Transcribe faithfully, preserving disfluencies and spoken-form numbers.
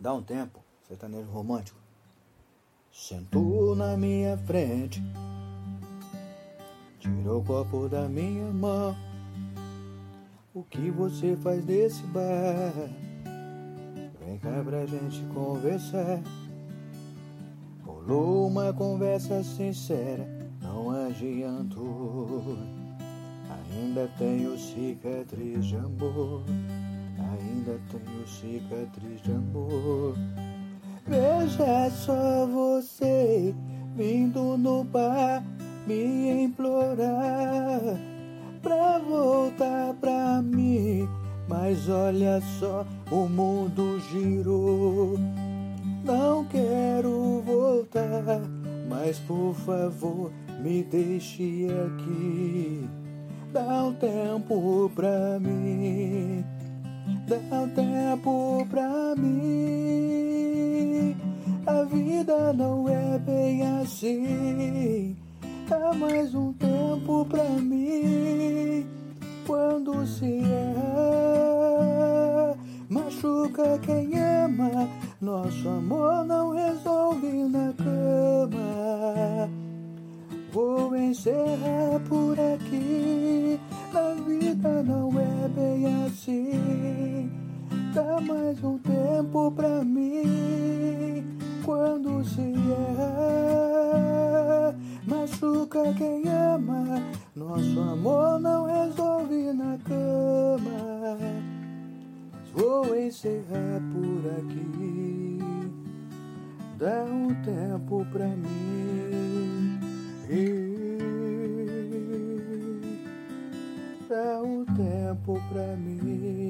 Dá um tempo, sertanejo romântico. Sentou na minha frente, tirou o copo da minha mão. O que você faz nesse bar? Vem cá pra gente conversar. Rolou uma conversa sincera, não adiantou. Ainda tenho cicatriz de amor, ainda tenho cicatriz de amor. Veja só você vindo no bar me implorar pra voltar pra mim, mas olha só, o mundo girou. Não quero voltar, mas por favor me deixe aqui. Dá um tempo pra mim, dá um tempo pra mim. A vida não é bem assim. Dá mais um tempo pra mim. Quando se erra, machuca quem ama. Nosso amor não resolve na cama. Vou encerrar por aqui. A vida não é bem assim. Dá mais um tempo pra mim. Quando se erra, machuca quem ama. Nosso amor não resolve na cama. Vou encerrar por aqui. Dá um tempo pra mim. Dá um tempo pra mim.